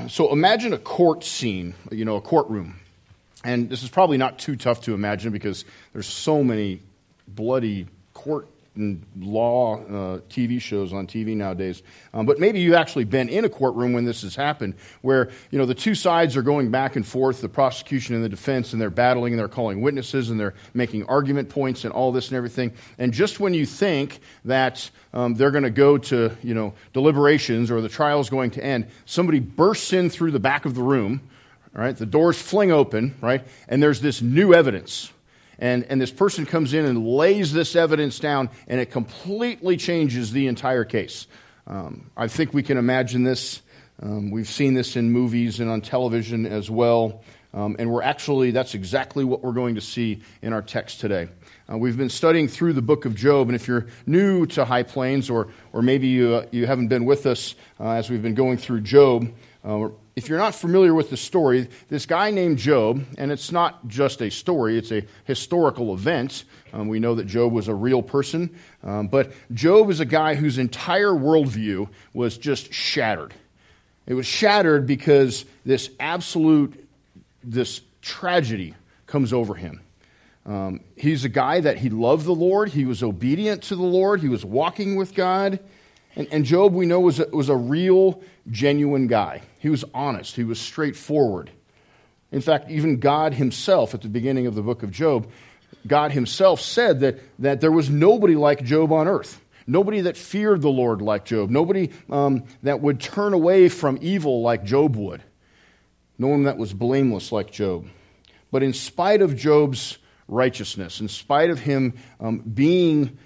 So imagine a court scene, a courtroom. And this is probably not too tough to imagine because there's so many bloody court and law TV shows on TV nowadays. But maybe you've actually been in a courtroom when this has happened, where the two sides are going back and forth, the prosecution and the defense, and they're battling and they're calling witnesses and they're making argument points and all this and everything. And just when you think that they're going to go to deliberations or the trial's going to end, somebody bursts in through the back of the room. All right, the doors fling open, right, and there's this new evidence. And this person comes in and lays this evidence down, and it completely changes the entire case. I think we can imagine this. We've seen this in movies and on television as well. And that's exactly what we're going to see in our text today. We've been studying through the book of Job, and if you're new to High Plains, or maybe you haven't been with us as we've been going through Job, if you're not familiar with the story, this guy named Job, and it's not just a story, it's a historical event. We know that Job was a real person, but Job is a guy whose entire worldview was just shattered. It was shattered because this tragedy comes over him. He's a guy that he loved the Lord, he was obedient to the Lord, he was walking with God. And Job, we know, was a real, genuine guy. He was honest. He was straightforward. In fact, even God himself, at the beginning of the book of Job, God himself said that there was nobody like Job on earth. Nobody that feared the Lord like Job. Nobody that would turn away from evil like Job would. No one that was blameless like Job. But in spite of Job's righteousness, in spite of him being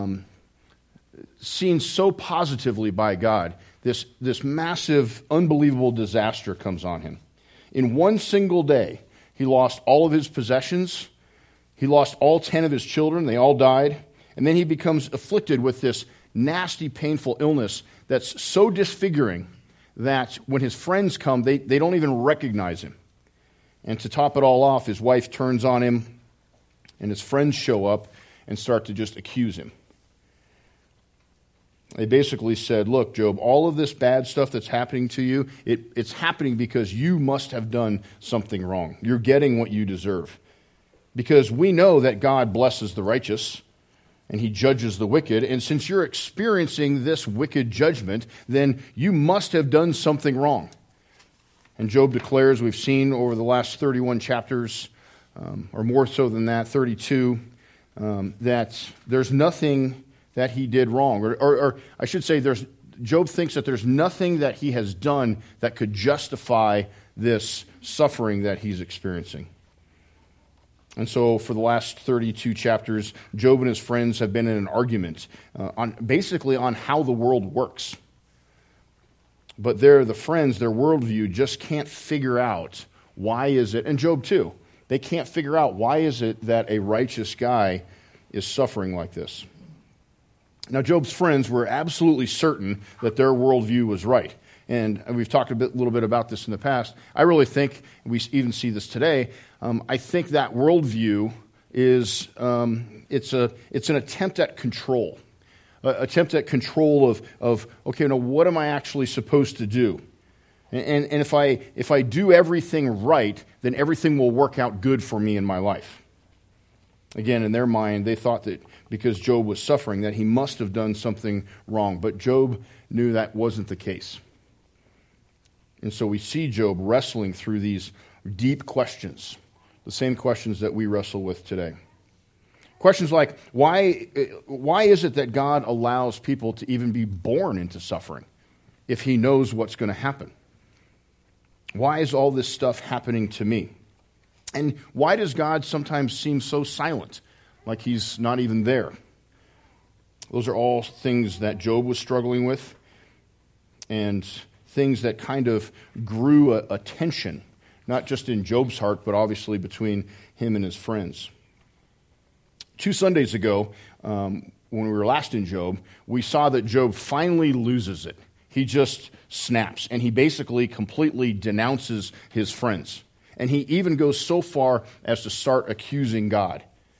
seen so positively by God, this massive, unbelievable disaster comes on him. In one single day, he lost all of his possessions. He lost all 10 of his children. They all died. And then he becomes afflicted with this nasty, painful illness that's so disfiguring that when his friends come, they don't even recognize him. And to top it all off, his wife turns on him, and his friends show up and start to just accuse him. They basically said, look, Job, all of this bad stuff that's happening to you, it's happening because you must have done something wrong. You're getting what you deserve. Because we know that God blesses the righteous and he judges the wicked. And since you're experiencing this wicked judgment, then you must have done something wrong. And Job declares, we've seen over the last 31 chapters, or more so than that, 32, that there's nothing that he did wrong. Or I should say, Job thinks that there's nothing that he has done that could justify this suffering that he's experiencing. And so for the last 32 chapters, Job and his friends have been in an argument basically on how the world works. But the friends, their worldview just can't figure out why is it, and Job too, they can't figure out why is it that a righteous guy is suffering like this. Now, Job's friends were absolutely certain that their worldview was right. And we've talked a little bit about this in the past. I really think, we even see this today, I think that worldview is, it's an attempt at control. Attempt at control of okay, now what am I actually supposed to do? And if I do everything right, then everything will work out good for me in my life. Again, in their mind, they thought that because Job was suffering, that he must have done something wrong. But Job knew that wasn't the case. And so we see Job wrestling through these deep questions, the same questions that we wrestle with today. Questions like, why is it that God allows people to even be born into suffering if he knows what's going to happen? Why is all this stuff happening to me? And why does God sometimes seem so silent, like he's not even there? Those are all things that Job was struggling with, and things that kind of grew a tension, not just in Job's heart, but obviously between him and his friends. 2 Sundays ago, when we were last in Job, we saw that Job finally loses it. He just snaps, and he basically completely denounces his friends. And he even goes so far as to start accusing God.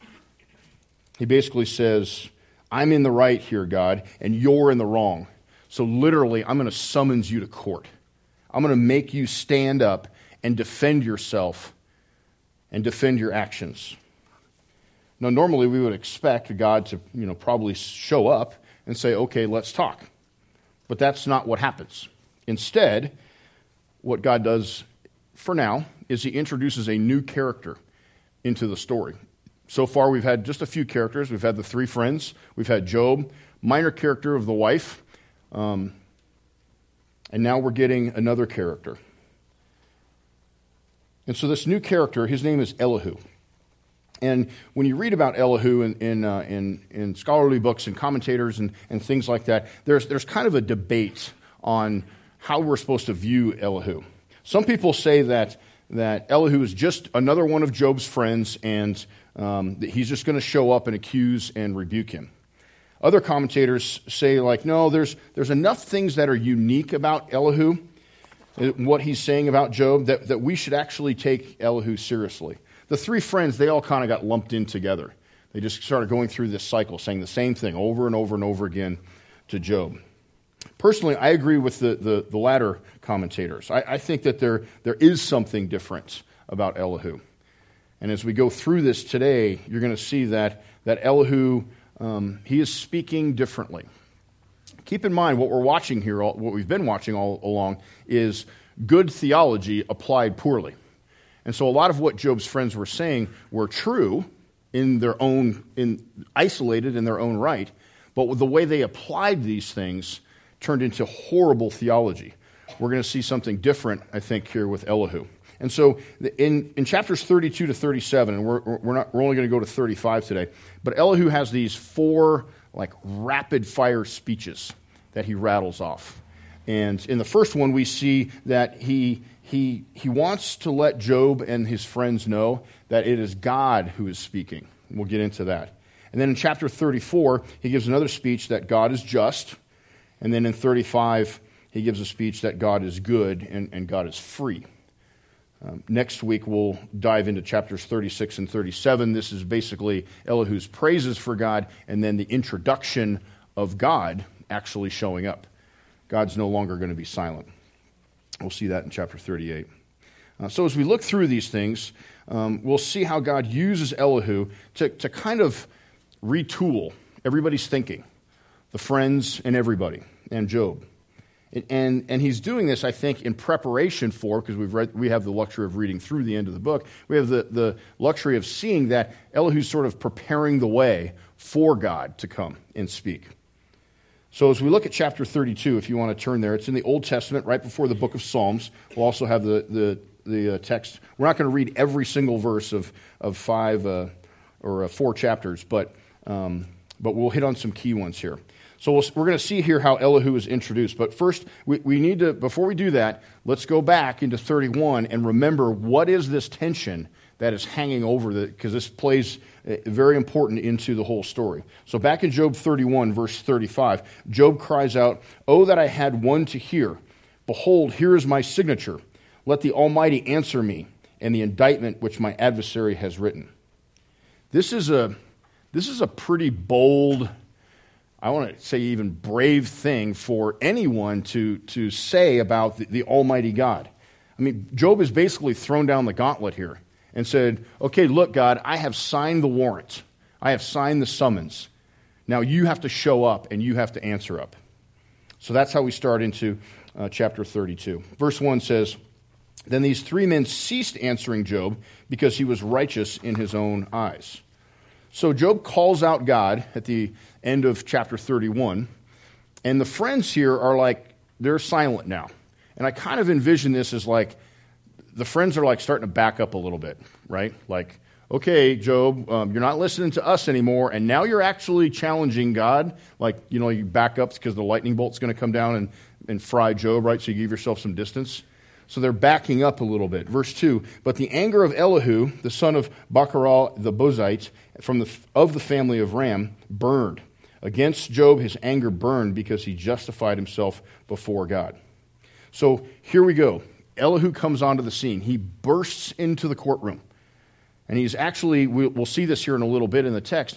He basically says, I'm in the right here, God, and you're in the wrong. So literally, I'm going to summons you to court. I'm going to make you stand up and defend yourself and defend your actions. Now, normally we would expect God to, probably show up and say, okay, let's talk. But that's not what happens. Instead, what God does for now is he introduces a new character into the story. So far, we've had just a few characters. We've had the three friends. We've had Job, minor character of the wife. And now we're getting another character. And so this new character, his name is Elihu. And when you read about Elihu in scholarly books and commentators and things like that, there's kind of a debate on how we're supposed to view Elihu. Some people say that Elihu is just another one of Job's friends, and that he's just going to show up and accuse and rebuke him. Other commentators say, no, there's enough things that are unique about Elihu, what he's saying about Job, that we should actually take Elihu seriously. The three friends, they all kind of got lumped in together. They just started going through this cycle, saying the same thing over and over and over again to Job. Personally, I agree with the latter commentators. I think that there is something different about Elihu. And as we go through this today, you're going to see that Elihu, he is speaking differently. Keep in mind, what we're watching here, what we've been watching all along, is good theology applied poorly. And so a lot of what Job's friends were saying were true isolated in their own right, but the way they applied these things turned into horrible theology. We're going to see something different, I think, here with Elihu. And so in chapters 32 to 37, and we're only going to go to 35 today, but Elihu has these 4 rapid-fire speeches that he rattles off. And in the first one, we see that he wants to let Job and his friends know that it is God who is speaking. We'll get into that. And then in chapter 34, he gives another speech that God is just. And then in 35, he gives a speech that God is good and God is free. Next week, we'll dive into chapters 36 and 37. This is basically Elihu's praises for God and then the introduction of God actually showing up. God's no longer going to be silent. We'll see that in chapter 38. So as we look through these things, we'll see how God uses Elihu to kind of retool everybody's thinking, the friends and everybody, and Job. And he's doing this, I think, in preparation for, because we have the luxury of reading through the end of the book, we have the luxury of seeing that Elihu's sort of preparing the way for God to come and speak. So as we look at chapter 32, if you want to turn there, it's in the Old Testament, right before the book of Psalms. We'll also have the text. We're not going to read every single verse of 5 or 4 chapters, but we'll hit on some key ones here. So we're going to see here how Elihu is introduced. But first, we need to, before we do that, let's go back into 31 and remember what is this tension that is hanging over because this plays very important into the whole story. So back in Job 31, verse 35, Job cries out, "Oh, that I had one to hear. Behold, here is my signature. Let the Almighty answer me, and the indictment which my adversary has written." This is a pretty bold, I want to say even brave thing for anyone to say about the Almighty God. I mean, Job has basically thrown down the gauntlet here and said, okay, look, God, I have signed the warrant. I have signed the summons. Now you have to show up and you have to answer up. So that's how we start into chapter 32. Verse 1 says, "Then these 3 men ceased answering Job because he was righteous in his own eyes." So Job calls out God at the end of chapter 31, and the friends here are they're silent now. And I kind of envision this as the friends are starting to back up a little bit, right? Okay, Job, you're not listening to us anymore, and now you're actually challenging God. You back up because the lightning bolt's going to come down and fry Job, right? So you give yourself some distance. So they're backing up a little bit. Verse 2, "But the anger of Elihu, the son of Bacharal the Buzite, of the family of Ram, burned. Against Job his anger burned because he justified himself before God." So here we go. Elihu comes onto the scene. He bursts into the courtroom. And he's actually, we'll see this here in a little bit in the text,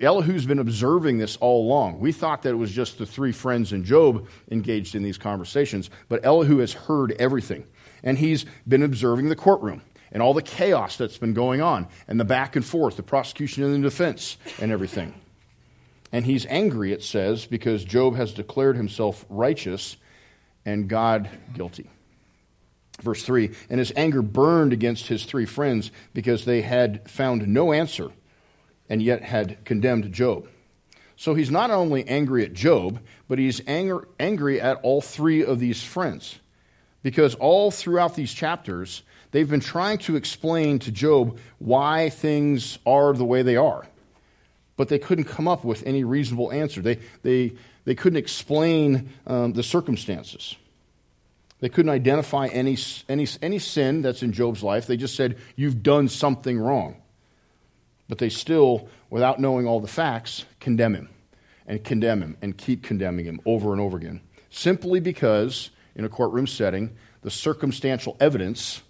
Elihu's been observing this all along. We thought that it was just the three friends and Job engaged in these conversations, but Elihu has heard everything. And he's been observing the courtroom and all the chaos that's been going on, and the back and forth, the prosecution and the defense, and everything. And he's angry, it says, because Job has declared himself righteous and God guilty. Verse 3, and his anger burned against his three friends because they had found no answer and yet had condemned Job. So he's not only angry at Job, but he's angry at all three of these friends. Because all throughout these chapters, they've been trying to explain to Job why things are the way they are. But they couldn't come up with any reasonable answer. They couldn't explain the circumstances. They couldn't identify any sin that's in Job's life. They just said, you've done something wrong. But they still, without knowing all the facts, condemn him and keep condemning him over and over again. Simply because, in a courtroom setting, the circumstantial evidence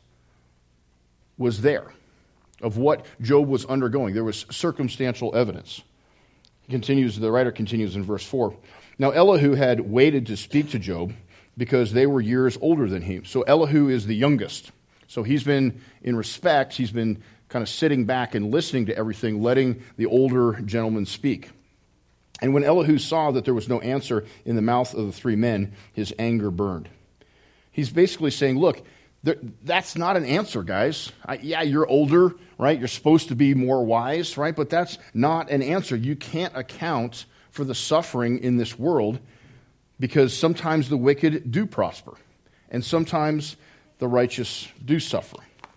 was there of what Job was undergoing. There was circumstantial evidence. The writer continues in verse 4. Now Elihu had waited to speak to Job because they were years older than him. So Elihu is the youngest. So he's been, in respect, he's been kind of sitting back and listening to everything, letting the older gentleman speak. And when Elihu saw that there was no answer in the mouth of the three men, his anger burned. He's basically saying, look, that's not an answer, guys. Yeah, you're older, right? You're supposed to be more wise, right? But that's not an answer. You can't account for the suffering in this world because sometimes the wicked do prosper and sometimes the righteous do suffer.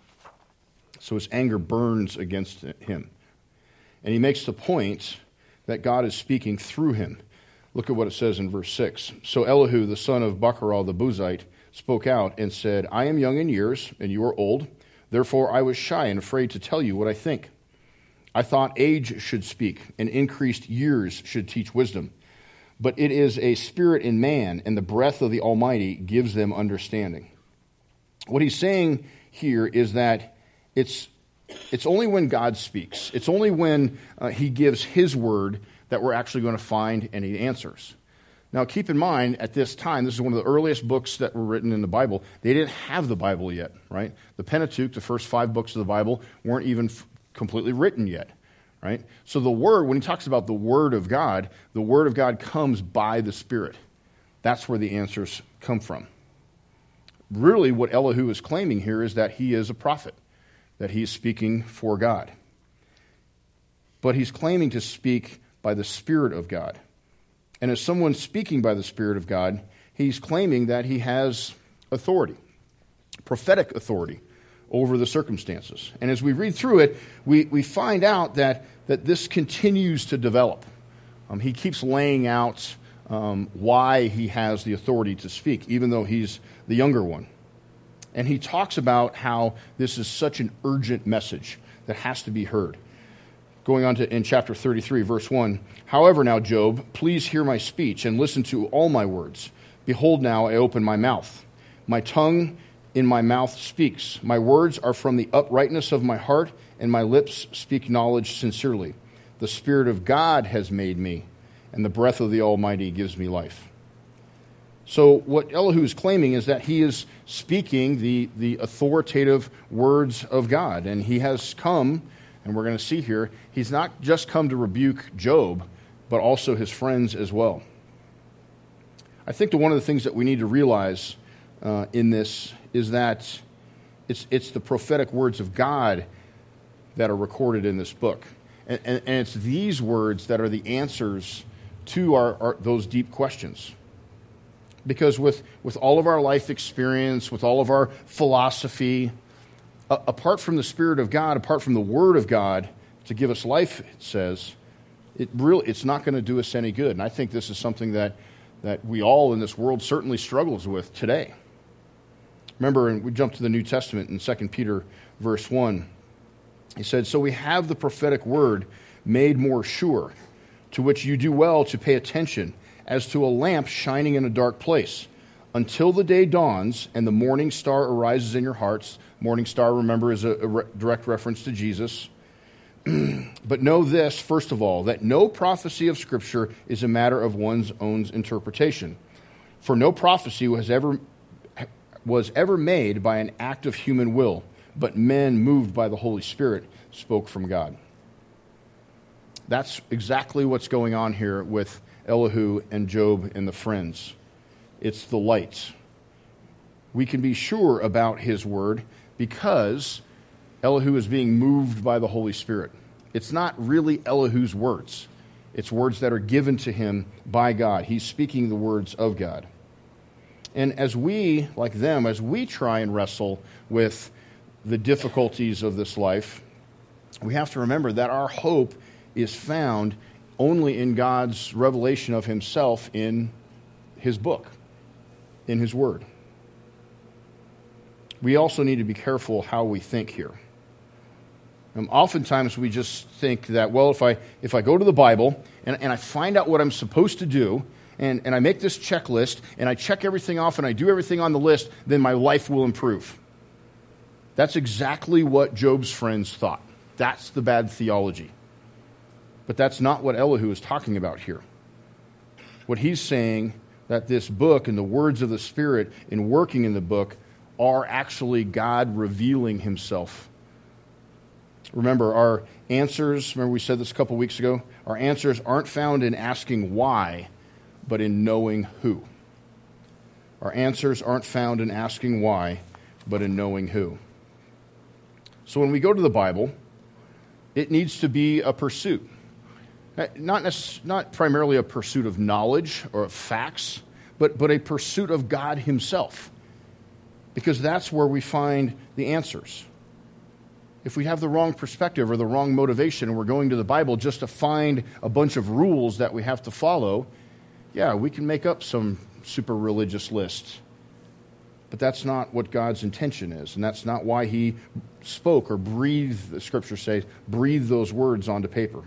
So his anger burns against him. And he makes the point that God is speaking through him. Look at what it says in verse 6. So Elihu, the son of Bacharah the Buzite, spoke out and said, I am young in years, and you are old. Therefore I was shy and afraid to tell you what I think. I thought age should speak, and increased years should teach wisdom. But it is a spirit in man, and the breath of the Almighty gives them understanding. What he's saying here is that it's only when God speaks, it's only when he gives his word that we're actually going to find any answers. Now, keep in mind, at this time, this is one of the earliest books that were written in the Bible. They didn't have the Bible yet, right? The Pentateuch, the first 5 books of the Bible, weren't even completely written yet, right? So the Word, when he talks about the Word of God comes by the Spirit. That's where the answers come from. Really, what Elihu is claiming here is that he is a prophet, that he is speaking for God. But he's claiming to speak by the Spirit of God. And as someone speaking by the Spirit of God, he's claiming that he has authority, prophetic authority over the circumstances. And as we read through it, we find out that this continues to develop. He keeps laying out why he has the authority to speak, even though he's the younger one. And he talks about how this is such an urgent message that has to be heard. Going on to in chapter 33, verse 1, However now, Job, please hear my speech and listen to all my words. Behold now, I open my mouth. My tongue in my mouth speaks. My words are from the uprightness of my heart, and my lips speak knowledge sincerely. The Spirit of God has made me, and the breath of the Almighty gives me life. So what Elihu is claiming is that he is speaking the authoritative words of God, and he has come, and we're going to see here, he's not just come to rebuke Job, but also his friends as well. I think that one of the things that we need to realize in this is that it's the prophetic words of God that are recorded in this book. And it's these words that are the answers to those deep questions. Because with all of our life experience, with all of our philosophy, apart from the Spirit of God, apart from the Word of God to give us life, it says, it's not going to do us any good. And I think this is something that we all in this world certainly struggles with today. Remember, and we jump to the New Testament in 2 Peter verse 1. He said, So we have the prophetic word made more sure, to which you do well to pay attention, as to a lamp shining in a dark place, until the day dawns and the morning star arises in your hearts. Morning star, remember, is a direct reference to Jesus. But know this, first of all, that no prophecy of Scripture is a matter of one's own interpretation. For no prophecy was ever made by an act of human will, but men moved by the Holy Spirit spoke from God. That's exactly what's going on here with Elihu and Job and the friends. It's the light. We can be sure about his word because Elihu is being moved by the Holy Spirit. It's not really Elihu's words. It's words that are given to him by God. He's speaking the words of God. And as we, like them, as we try and wrestle with the difficulties of this life, we have to remember that our hope is found only in God's revelation of himself in his book, in his word. We also need to be careful how we think here. Oftentimes we just think that, well, if I go to the Bible and I find out what I'm supposed to do, and I make this checklist, and I check everything off, and I do everything on the list, then my life will improve. That's exactly what Job's friends thought. That's the bad theology. But that's not what Elihu is talking about here. What he's saying, that this book and the words of the Spirit in working in the book are actually God revealing himself. Remember, our answers, remember we said this a couple weeks ago, our answers aren't found in asking why, but in knowing who. Our answers aren't found in asking why, but in knowing who. So when we go to the Bible, it needs to be a pursuit. Not primarily a pursuit of knowledge or of facts, but a pursuit of God himself. Because that's where we find the answers. If we have the wrong perspective or the wrong motivation and we're going to the Bible just to find a bunch of rules that we have to follow, yeah, we can make up some super religious list. But that's not what God's intention is, and that's not why he spoke or breathed, the Scripture says, breathed those words onto paper.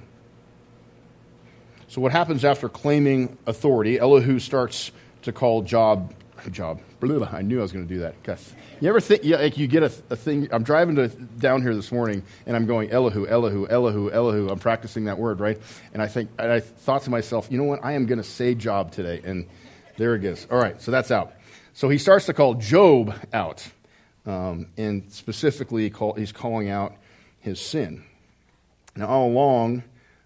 So what happens after claiming authority? Elihu starts to call Job. I knew I was going to do that. You ever think, like you get a thing, I'm driving down here this morning, and I'm going, Elihu, Elihu, Elihu, Elihu. I'm practicing that word, right? And I thought to myself, you know what? I am going to say Job today. And there it is. All right, so that's out. So he starts to call Job out. And specifically, he's calling out his sin. Now, all along,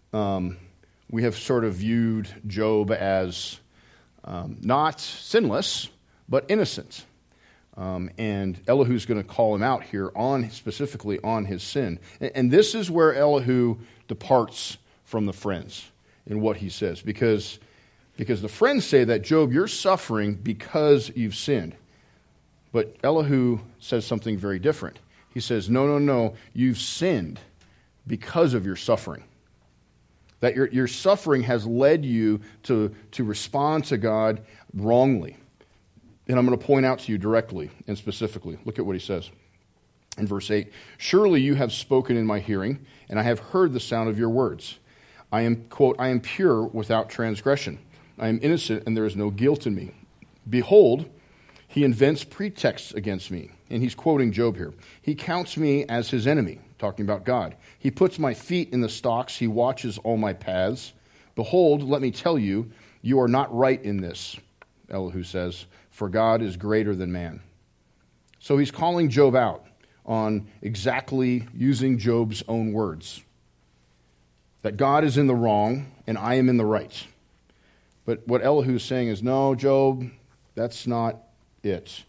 we have sort of viewed Job as not sinless, but innocent. And Elihu's going to call him out here specifically on his sin. And this is where Elihu departs from the friends in what he says. Because the friends say that, Job, you're suffering because you've sinned. But Elihu says something very different. He says, no, you've sinned because of your suffering. That your suffering has led you to respond to God wrongly. And I'm going to point out to you directly and specifically. Look at what he says in verse 8. Surely you have spoken in my hearing, and I have heard the sound of your words. I am, quote, I am pure without transgression. I am innocent, and there is no guilt in me. Behold, he invents pretexts against me. And he's quoting Job here. He counts me as his enemy, talking about God. He puts my feet in the stocks. He watches all my paths. Behold, let me tell you, you are not right in this, Elihu says, for God is greater than man. So he's calling Job out on exactly using Job's own words. That God is in the wrong and I am in the right. But what Elihu is saying is, no, Job, that's not it.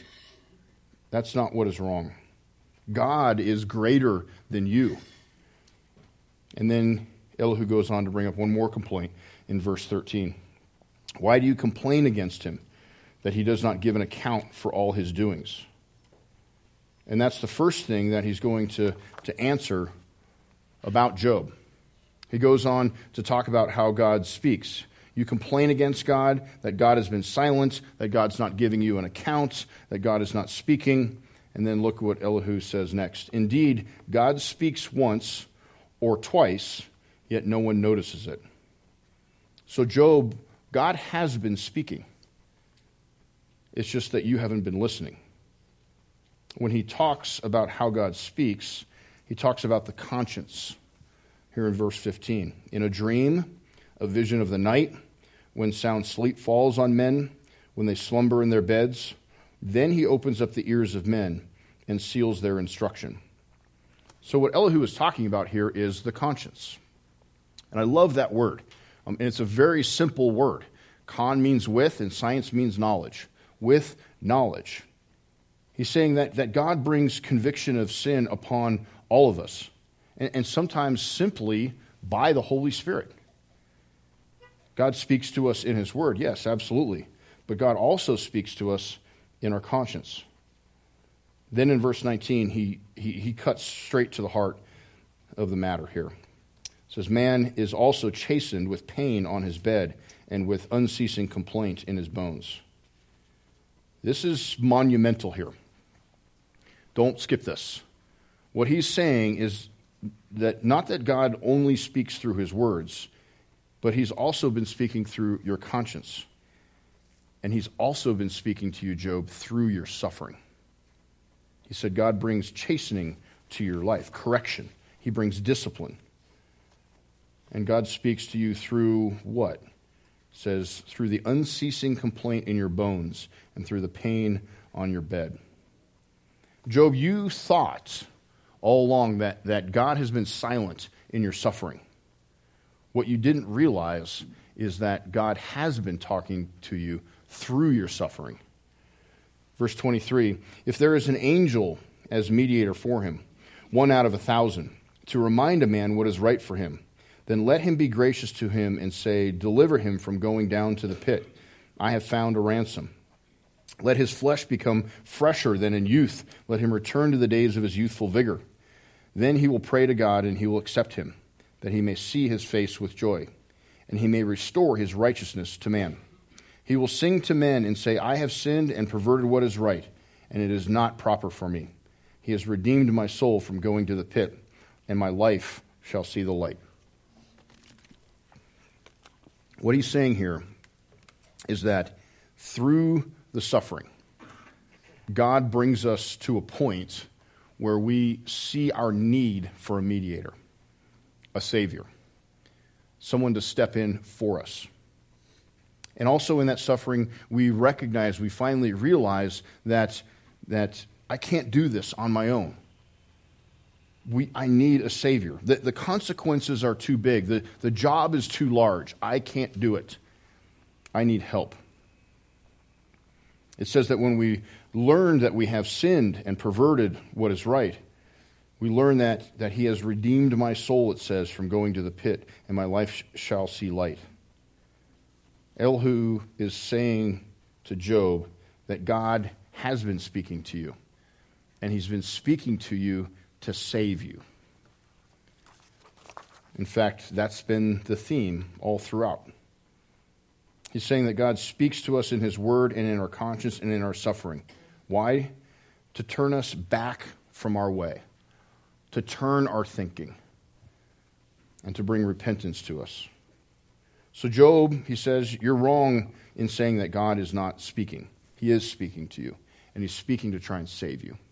That's not what is wrong. God is greater than you. And then Elihu goes on to bring up one more complaint in verse 13. Why do you complain against him, that he does not give an account for all his doings? And that's the first thing that he's going to answer about Job. He goes on to talk about how God speaks. You complain against God, that God has been silent, that God's not giving you an account, that God is not speaking. And then look what Elihu says next. Indeed, God speaks once or twice, yet no one notices it. So Job, God has been speaking. It's just that you haven't been listening. When he talks about how God speaks, he talks about the conscience. here in verse 15. In a dream, a vision of the night, when sound sleep falls on men, when they slumber in their beds, then he opens up the ears of men and seals their instruction. So what Elihu is talking about here is the conscience. And I love that word. And it's a very simple word. Con means with, and science means knowledge. With knowledge. He's saying that God brings conviction of sin upon all of us. And sometimes simply by the Holy Spirit. God speaks to us in his word, yes, absolutely. But God also speaks to us in our conscience. Then in verse 19, he cuts straight to the heart of the matter here. It says, man is also chastened with pain on his bed and with unceasing complaint in his bones. This is monumental here. Don't skip this. What he's saying is that not that God only speaks through his words, but he's also been speaking through your conscience. And he's also been speaking to you, Job, through your suffering. He said God brings chastening to your life, correction. He brings discipline. And God speaks to you through what? It says, through the unceasing complaint in your bones and through the pain on your bed. Job, you thought all along that God has been silent in your suffering. What you didn't realize is that God has been talking to you through your suffering. Verse 23, if there is an angel as mediator for him, 1 out of 1,000, to remind a man what is right for him, then let him be gracious to him and say, deliver him from going down to the pit. I have found a ransom. Let his flesh become fresher than in youth. Let him return to the days of his youthful vigor. Then he will pray to God, and he will accept him, that he may see his face with joy, and he may restore his righteousness to man. He will sing to men and say, I have sinned and perverted what is right, and it is not proper for me. He has redeemed my soul from going to the pit, and my life shall see the light. What he's saying here is that through the suffering, God brings us to a point where we see our need for a mediator, a savior, someone to step in for us. And also in that suffering, we finally realize that I can't do this on my own. I need a savior. The consequences are too big. The job is too large. I can't do it. I need help. It says that when we learn that we have sinned and perverted what is right, we learn that he has redeemed my soul, it says, from going to the pit, and my life shall see light. Elihu is saying to Job that God has been speaking to you, and he's been speaking to you to save you. In fact, that's been the theme all throughout. He's saying that God speaks to us in his word and in our conscience and in our suffering. Why? To turn us back from our way, to turn our thinking, and to bring repentance to us. So Job, he says, you're wrong in saying that God is not speaking. He is speaking to you, and he's speaking to try and save you.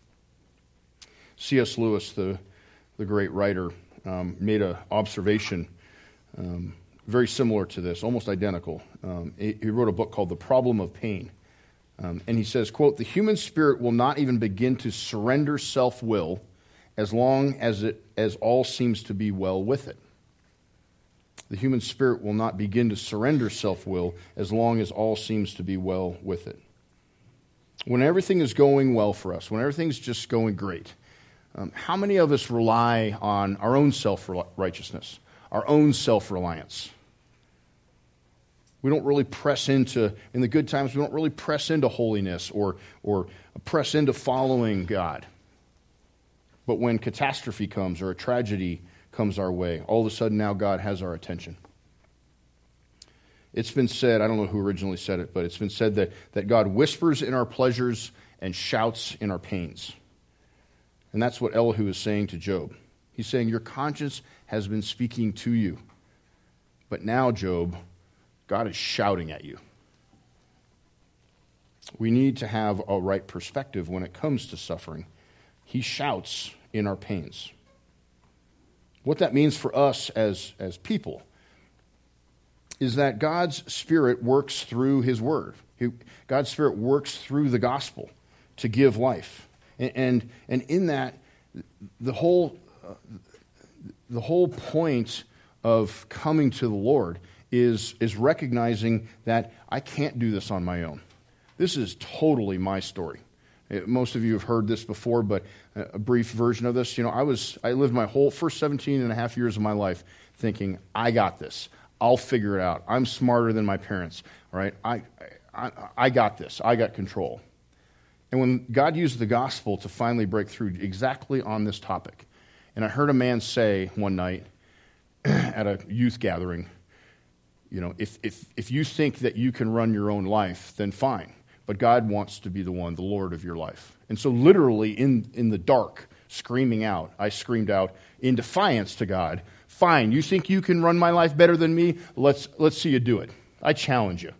C.S. Lewis, the great writer, made an observation very similar to this, almost identical. He wrote a book called The Problem of Pain. And he says, quote, the human spirit will not even begin to surrender self-will as long as all seems to be well with it. The human spirit will not begin to surrender self-will as long as all seems to be well with it. When everything is going well for us, when everything's just going great, how many of us rely on our own self-righteousness, our own self-reliance? We don't really press into, in the good times, we don't really press into holiness or press into following God. But when catastrophe comes or a tragedy comes our way, all of a sudden now God has our attention. It's been said, I don't know who originally said it, but it's been said that God whispers in our pleasures and shouts in our pains. And that's what Elihu is saying to Job. He's saying, your conscience has been speaking to you. But now, Job, God is shouting at you. We need to have a right perspective when it comes to suffering. He shouts in our pains. What that means for us as people is that God's Spirit works through His Word. God's Spirit works through the gospel to give life. And in that, the whole point of coming to the Lord is recognizing that I can't do this on my own. This is totally my story. Most of you have heard this before, but a brief version of this. I lived my whole first 17 and a half years of my life thinking, I got this. I'll figure it out. I'm smarter than my parents. All right? I got this. I got control. And when God used the gospel to finally break through exactly on this topic, and I heard a man say one night at a youth gathering, if you think that you can run your own life, then fine. But God wants to be the one, the Lord of your life. And so literally in the dark, I screamed out in defiance to God, fine, you think you can run my life better than me? Let's see you do it. I challenge you.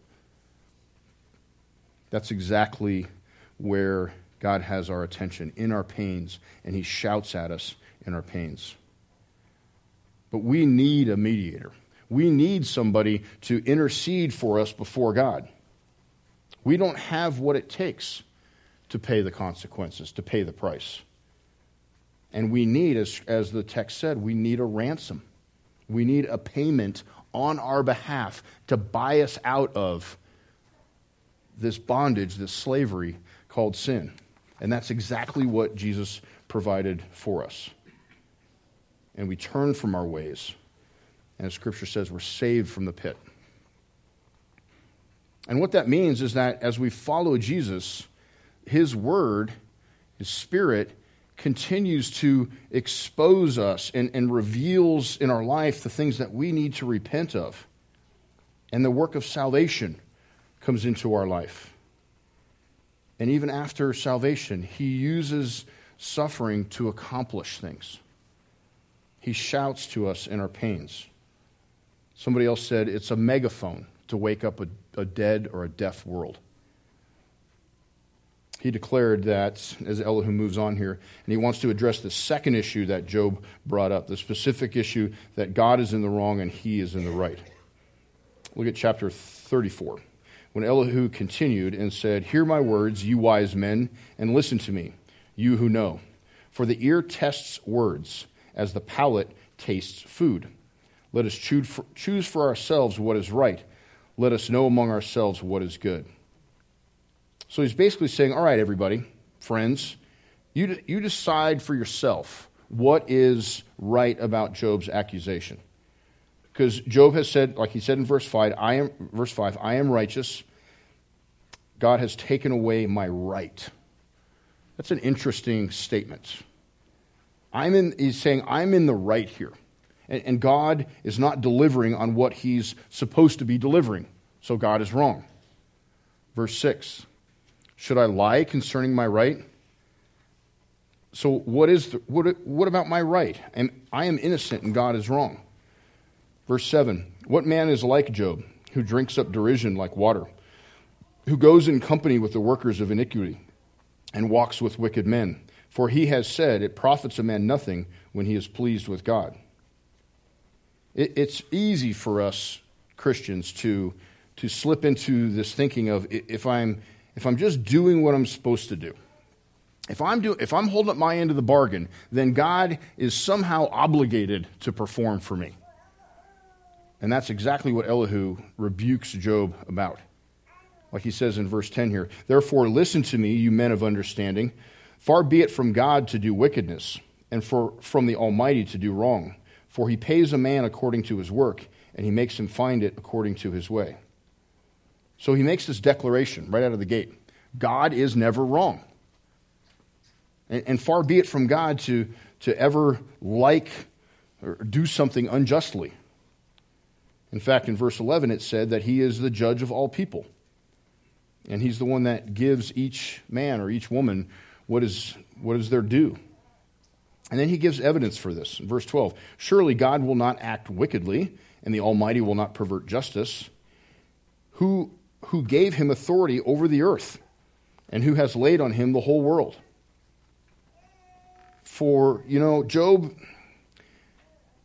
That's exactly where God has our attention, in our pains, and He shouts at us in our pains. But we need a mediator. We need somebody to intercede for us before God. We don't have what it takes to pay the consequences, to pay the price. And we need, as the text said, we need a ransom. We need a payment on our behalf to buy us out of this bondage, this slavery called sin. And that's exactly what Jesus provided for us. And we turn from our ways. And as Scripture says, we're saved from the pit. And what that means is that as we follow Jesus, His Word, His Spirit, continues to expose us and reveals in our life the things that we need to repent of. And the work of salvation comes into our life. And even after salvation, He uses suffering to accomplish things. He shouts to us in our pains. Somebody else said it's a megaphone to wake up a dead or a deaf world. He declared that, as Elihu moves on here, and he wants to address the second issue that Job brought up, the specific issue that God is in the wrong and he is in the right. Look at chapter 34. When Elihu continued and said, "Hear my words, you wise men, and listen to me, you who know. For the ear tests words, as the palate tastes food. Let us choose for ourselves what is right. Let us know among ourselves what is good." So he's basically saying, all right, everybody, friends, you decide for yourself what is right about Job's accusation. Because Job has said, like he said in verse 5, I am righteous. God has taken away my right. That's an interesting statement. He's saying, I'm in the right here. And God is not delivering on what He's supposed to be delivering. So God is wrong. Verse 6, should I lie concerning my right? So what about my right? I am innocent and God is wrong. Verse 7, what man is like Job, who drinks up derision like water, who goes in company with the workers of iniquity and walks with wicked men? For he has said, it profits a man nothing when he is pleased with God. It's easy for us Christians to slip into this thinking of if I'm just doing what I'm supposed to do, if I'm holding up my end of the bargain, then God is somehow obligated to perform for me. And that's exactly what Elihu rebukes Job about. Like he says in verse 10 here, therefore listen to me, you men of understanding. Far be it from God to do wickedness, and from the Almighty to do wrong. For He pays a man according to his work, and He makes him find it according to his way. So he makes this declaration right out of the gate. God is never wrong. And far be it from God to ever like or do something unjustly. In fact, in verse 11 it said that He is the judge of all people. And He's the one that gives each man or each woman what is their due. And then He gives evidence for this. In verse 12, surely God will not act wickedly, and the Almighty will not pervert justice. Who gave Him authority over the earth, and who has laid on Him the whole world? For, Job,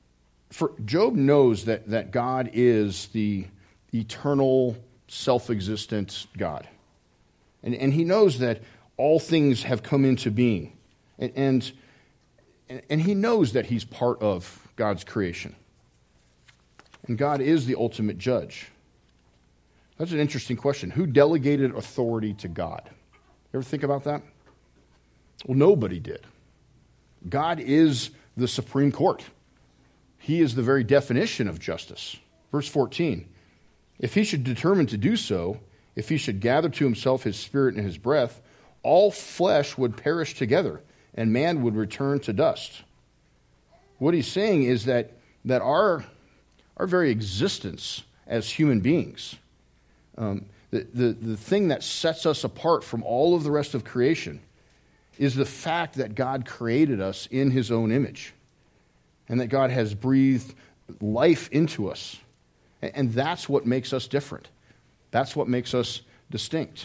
For Job knows that God is the eternal, self-existent God. And he knows that all things have come into being. And he knows that he's part of God's creation. And God is the ultimate judge. That's an interesting question. Who delegated authority to God? You ever think about that? Well, nobody did. God is the Supreme Court. He is the very definition of justice. Verse 14, if he should determine to do so, if he should gather to himself his spirit and his breath, all flesh would perish together, and man would return to dust. What he's saying is that our very existence as human beings, the thing that sets us apart from all of the rest of creation, is the fact that God created us in his own image, and that God has breathed life into us. And that's what makes us different. That's what makes us distinct.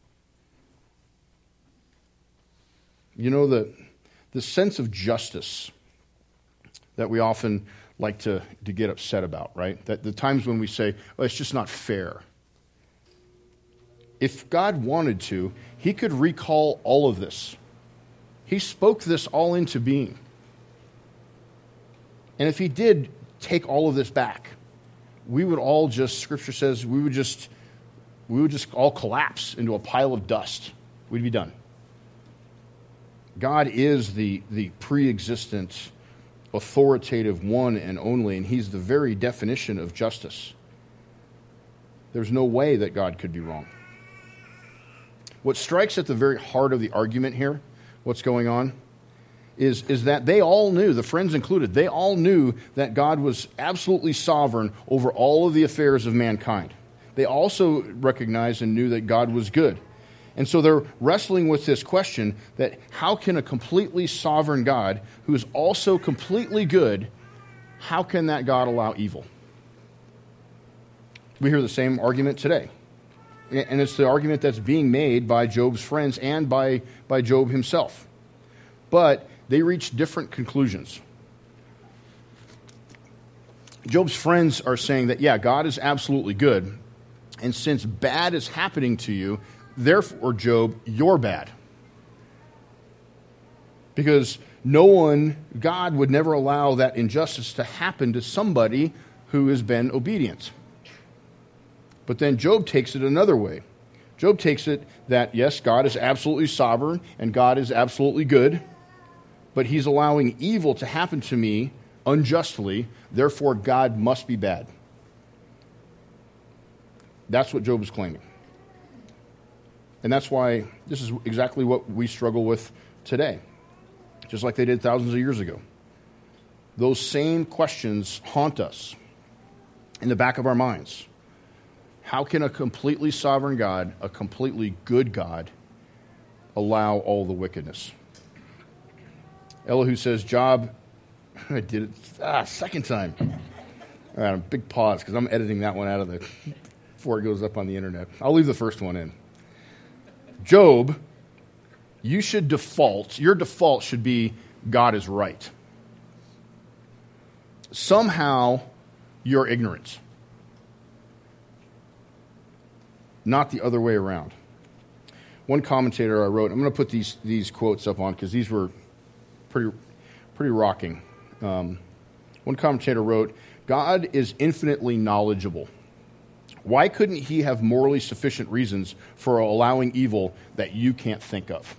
You know, the sense of justice that we often like to get upset about, right? That the times when we say, oh, it's just not fair. If God wanted to, he could recall all of this. He spoke this all into being. And if he did take all of this back, we would all just, Scripture says, we would just all collapse into a pile of dust. We'd be done. God is the pre-existent, authoritative one and only, and he's the very definition of justice. There's no way that God could be wrong. What strikes at the very heart of the argument here, what's going on, is that they all knew, the friends included, they all knew that God was absolutely sovereign over all of the affairs of mankind. They also recognized and knew that God was good. And so they're wrestling with this question that how can a completely sovereign God, who is also completely good, how can that God allow evil? We hear the same argument today. And it's the argument that's being made by Job's friends and by Job himself. But they reach different conclusions. Job's friends are saying that, yeah, God is absolutely good. And since bad is happening to you, therefore, Job, you're bad. Because God would never allow that injustice to happen to somebody who has been obedient. But then Job takes it another way. Job takes it that, yes, God is absolutely sovereign and God is absolutely good, but he's allowing evil to happen to me unjustly, therefore God must be bad. That's what Job is claiming. And that's why this is exactly what we struggle with today, just like they did thousands of years ago. Those same questions haunt us in the back of our minds. How can a completely sovereign God, a completely good God, allow all the wickedness? Elihu says, Job, I did it, second time. All right, a big pause because I'm editing that one out of before it goes up on the internet. I'll leave the first one in. Job, your default should be God is right. Somehow you're ignorant. Not the other way around. One commentator I wrote, I'm going to put these quotes up on because these were pretty rocking. One commentator wrote, God is infinitely knowledgeable. Why couldn't he have morally sufficient reasons for allowing evil that you can't think of?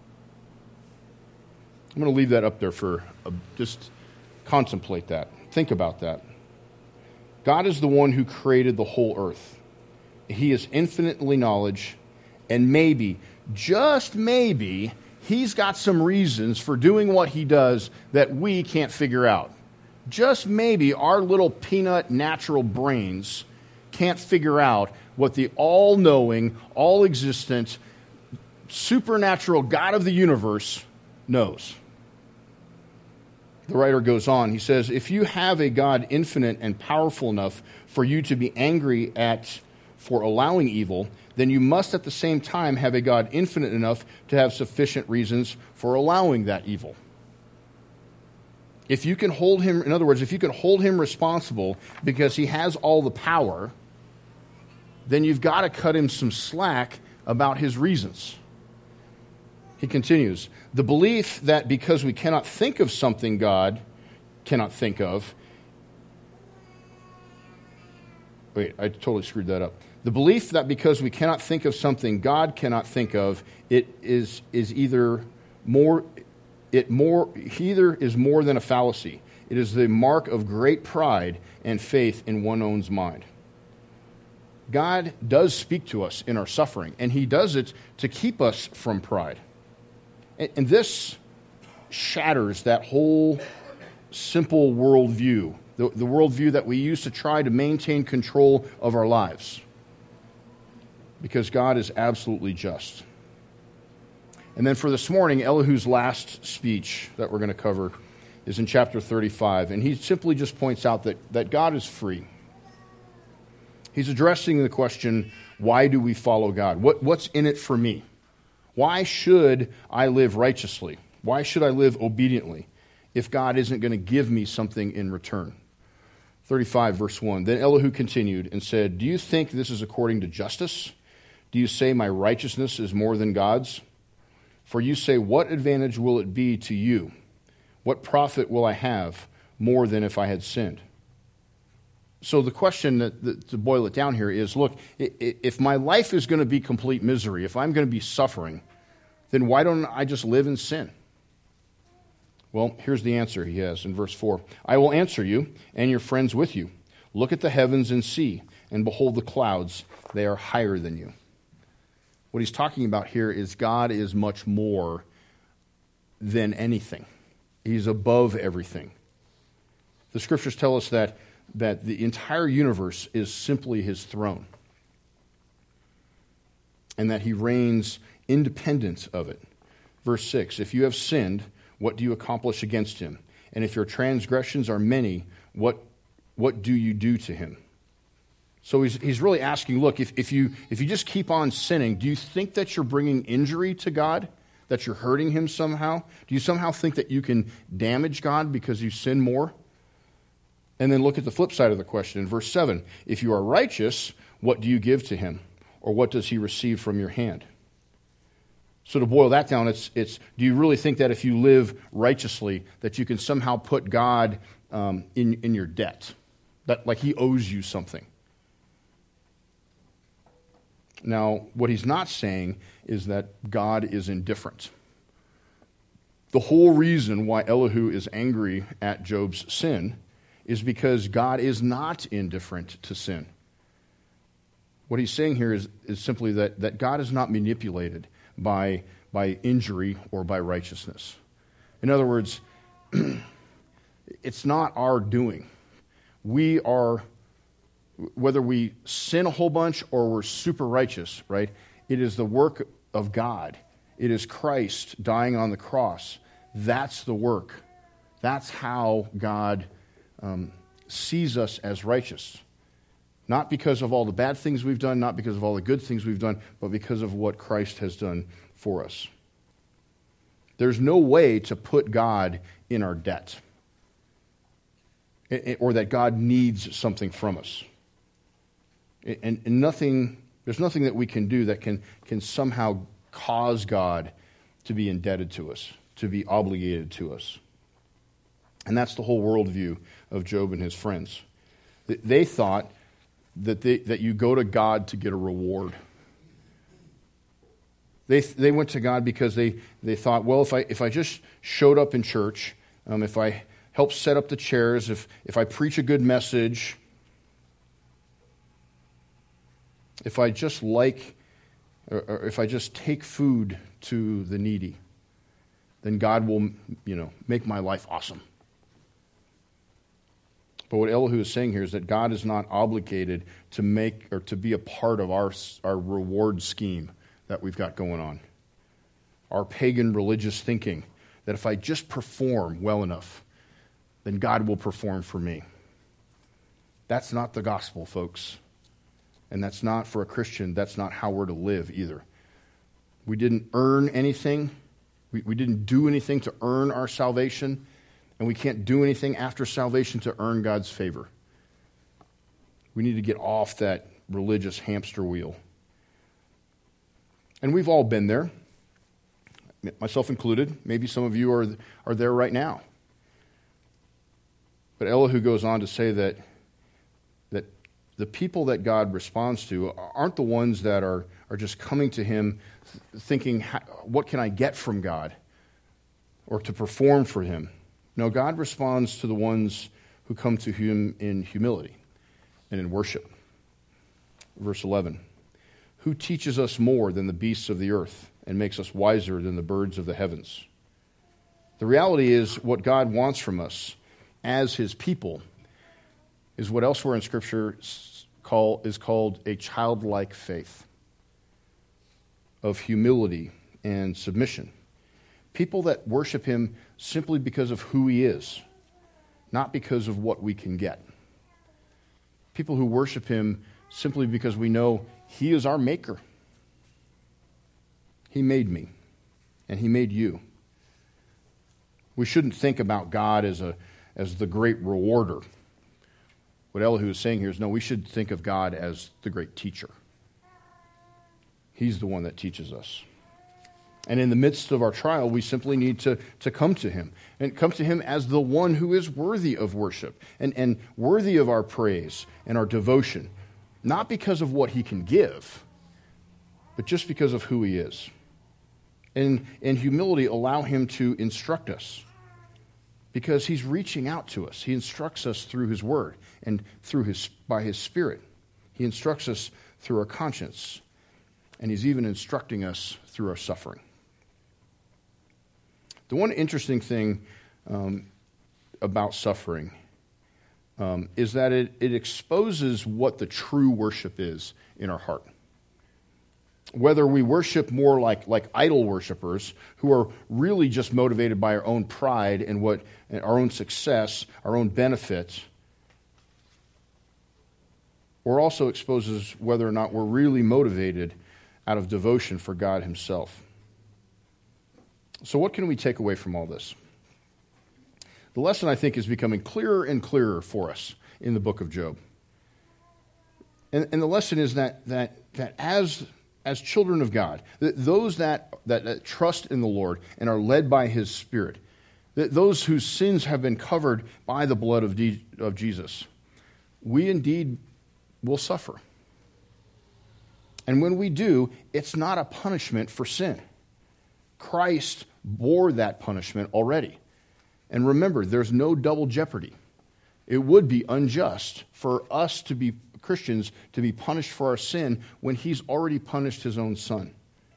I'm going to leave that up there for just contemplate that. Think about that. God is the one who created the whole earth. He is infinitely knowledge, and maybe, just maybe, he's got some reasons for doing what he does that we can't figure out. Just maybe our little peanut natural brains can't figure out what the all-knowing, all-existent, supernatural God of the universe knows. The writer goes on. He says, if you have a God infinite and powerful enough for you to be angry at for allowing evil, then you must at the same time have a God infinite enough to have sufficient reasons for allowing that evil. If you can hold him, in other words, if you can hold him responsible because he has all the power, then you've got to cut him some slack about his reasons. He continues, the belief that because we cannot think of something God cannot think of, wait, I totally screwed that up. The belief that because we cannot think of something God cannot think of, it is either more than a fallacy. It is the mark of great pride and faith in one's own mind. God does speak to us in our suffering, and he does it to keep us from pride. And this shatters that whole simple worldview, the worldview that we use to try to maintain control of our lives. Because God is absolutely just. And then for this morning, Elihu's last speech that we're going to cover is in chapter 35. And he simply just points out that God is free. He's addressing the question, why do we follow God? What's in it for me? Why should I live righteously? Why should I live obediently if God isn't going to give me something in return? 35, verse 1. Then Elihu continued and said, do you think this is according to justice? Do you say my righteousness is more than God's? For you say, what advantage will it be to you? What profit will I have more than if I had sinned? So the question, to boil it down here, is, look, if my life is going to be complete misery, if I'm going to be suffering, then why don't I just live in sin? Well, here's the answer he has in verse 4. I will answer you and your friends with you. Look at the heavens and see, and behold the clouds, they are higher than you. What he's talking about here is God is much more than anything. He's above everything. The scriptures tell us that the entire universe is simply his throne, and that he reigns independent of it. Verse 6, if you have sinned, what do you accomplish against him? And if your transgressions are many, what do you do to him? So he's really asking, look, if you just keep on sinning, do you think that you're bringing injury to God? That you're hurting him somehow? Do you somehow think that you can damage God because you sin more? And then look at the flip side of the question in verse 7. If you are righteous, what do you give to him? Or what does he receive from your hand? So to boil that down, it's do you really think that if you live righteously, that you can somehow put God in your debt? That like he owes you something? Now, what he's not saying is that God is indifferent. The whole reason why Elihu is angry at Job's sin is because God is not indifferent to sin. What he's saying here is simply that God is not manipulated by injury or by righteousness. In other words, it's not our doing. We are, whether we sin a whole bunch or we're super righteous, right? It is the work of God. It is Christ dying on the cross. That's the work. That's how God sees us as righteous. Not because of all the bad things we've done, not because of all the good things we've done, but because of what Christ has done for us. There's no way to put God in our debt, or that God needs something from us. And there's nothing that we can do that can somehow cause God to be indebted to us, to be obligated to us. And that's the whole worldview of Job and his friends. They thought that you go to God to get a reward. They went to God because they thought, well, if I just showed up in church, if I help set up the chairs, if I preach a good message, if I just or if I just take food to the needy, then God will, make my life awesome. But what Elihu is saying here is that God is not obligated to make or to be a part of our reward scheme that we've got going on. Our pagan religious thinking that if I just perform well enough, then God will perform for me. That's not the gospel, folks. And that's not, for a Christian, that's not how we're to live either. We didn't earn anything. We didn't do anything to earn our salvation. And we can't do anything after salvation to earn God's favor. We need to get off that religious hamster wheel. And we've all been there, myself included. Maybe some of you are there right now. But Elihu goes on to say that the people that God responds to aren't the ones that are just coming to him thinking, what can I get from God? Or to perform for him. No, God responds to the ones who come to him in humility and in worship. Verse 11, who teaches us more than the beasts of the earth and makes us wiser than the birds of the heavens? The reality is what God wants from us as his people is what elsewhere in Scripture is called a childlike faith of humility and submission. People that worship him simply because of who he is, not because of what we can get. People who worship him simply because we know he is our maker. He made me, and he made you. We shouldn't think about God as the great rewarder. What Elihu is saying here is, no, we should think of God as the great teacher. He's the one that teaches us. And in the midst of our trial, we simply need to come to him. And come to him as the one who is worthy of worship and worthy of our praise and our devotion. Not because of what he can give, but just because of who he is. And in humility, allow him to instruct us. Because he's reaching out to us. He instructs us through his word and by his Spirit. He instructs us through our conscience. And he's even instructing us through our suffering. The one interesting thing about suffering is that it exposes what the true worship is in our heart. Whether we worship more like idol worshipers who are really just motivated by our own pride and our own success, our own benefits, or also exposes whether or not we're really motivated out of devotion for God himself. So what can we take away from all this? The lesson, I think, is becoming clearer and clearer for us in the book of Job. And the lesson is that as children of God, those that trust in the Lord and are led by his Spirit, those whose sins have been covered by the blood of Jesus, we indeed will suffer. And when we do, it's not a punishment for sin. Christ bore that punishment already. And remember, there's no double jeopardy. It would be unjust for us to be Christians to be punished for our sin when he's already punished his own son.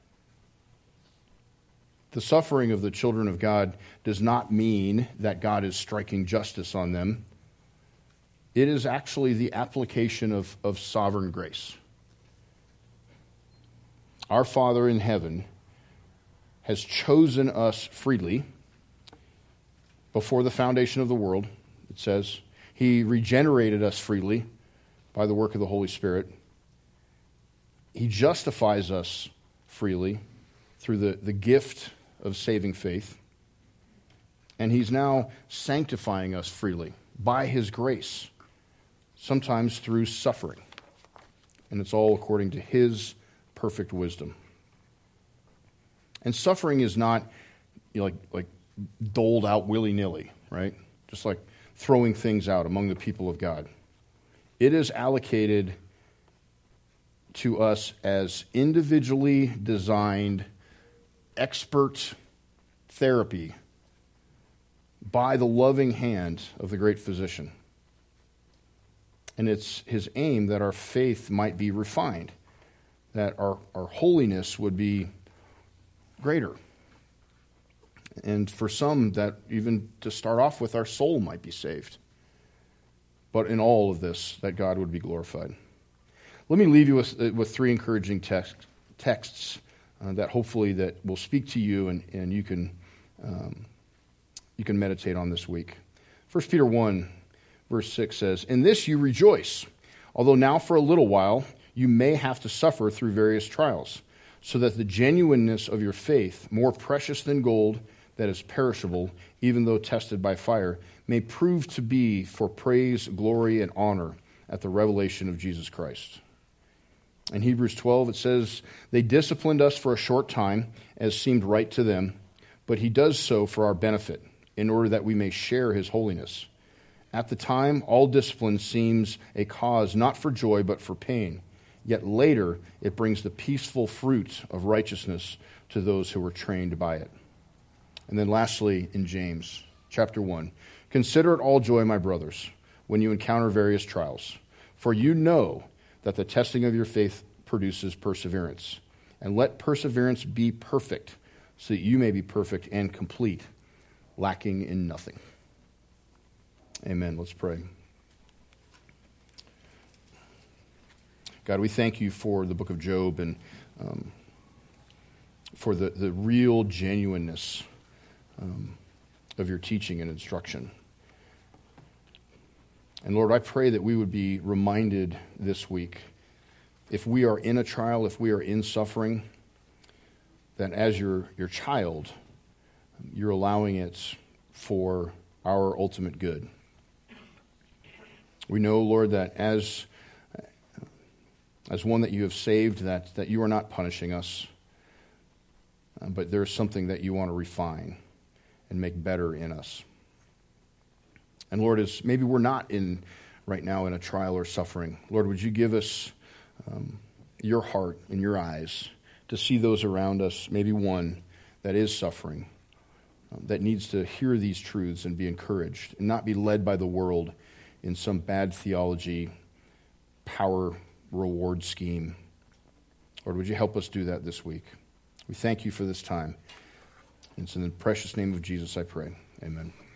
The suffering of the children of God does not mean that God is striking justice on them. It is actually the application of sovereign grace. Our Father in heaven has chosen us freely before the foundation of the world, it says. He regenerated us freely by the work of the Holy Spirit. He justifies us freely through the gift of saving faith. And he's now sanctifying us freely by his grace, sometimes through suffering. And it's all according to his perfect wisdom. And suffering is not like doled out willy-nilly, right? Just like throwing things out among the people of God. It is allocated to us as individually designed expert therapy by the loving hand of the great physician. And it's his aim that our faith might be refined, that our holiness would be greater. And for some, that even to start off with, our soul might be saved. But in all of this, that God would be glorified. Let me leave you with three encouraging texts that hopefully that will speak to you and you can meditate on this week. 1 Peter 1, verse 6 says, "In this you rejoice, although now for a little while you may have to suffer through various trials, so that the genuineness of your faith, more precious than gold that is perishable, even though tested by fire, may prove to be for praise, glory, and honor at the revelation of Jesus Christ. In Hebrews 12, it says, they disciplined us for a short time, as seemed right to them, but he does so for our benefit, in order that we may share his holiness. At the time, all discipline seems a cause not for joy, but for pain. Yet later, it brings the peaceful fruit of righteousness to those who were trained by it. And then lastly, in James chapter 1, consider it all joy, my brothers, when you encounter various trials. For you know that the testing of your faith produces perseverance. And let perseverance be perfect, so that you may be perfect and complete, lacking in nothing. Amen. Let's pray. God, we thank you for the book of Job and for the real genuineness of your teaching and instruction. And Lord, I pray that we would be reminded this week, if we are in a trial, if we are in suffering, that as your child, you're allowing it for our ultimate good. We know, Lord, that as one that you have saved, that you are not punishing us, but there's something that you want to refine and make better in us. And Lord, as maybe we're not right now in a trial or suffering, Lord, would you give us your heart and your eyes to see those around us, maybe one that is suffering, that needs to hear these truths and be encouraged and not be led by the world in some bad theology, power, reward scheme. Lord, would you help us do that this week? We thank you for this time. And it's in the precious name of Jesus I pray. Amen.